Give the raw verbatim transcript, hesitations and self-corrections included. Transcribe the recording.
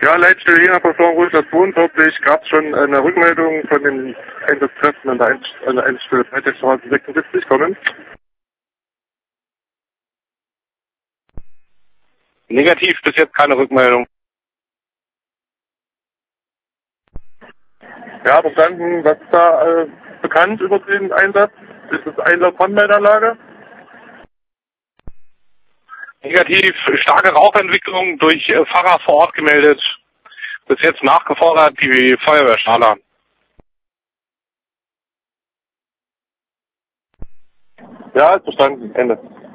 Ja, Leitstelle Jena Versorgung Ruhestadt zweiundvierzig, gab es schon eine Rückmeldung von den Einsatzkräften an der, Ein an der Einsatzstelle Freitagsstraße sechsundsiebzig kommen. Negativ, bis jetzt keine Rückmeldung. Ja, verstanden. Was ist da äh, bekannt über den Einsatz? Ist es Einsatz von Meldanlage? Negativ, starke Rauchentwicklung durch äh, Fahrer vor Ort gemeldet. Bis jetzt nachgefordert die Feuerwehr Schala. Ja, ist verstanden. Ende.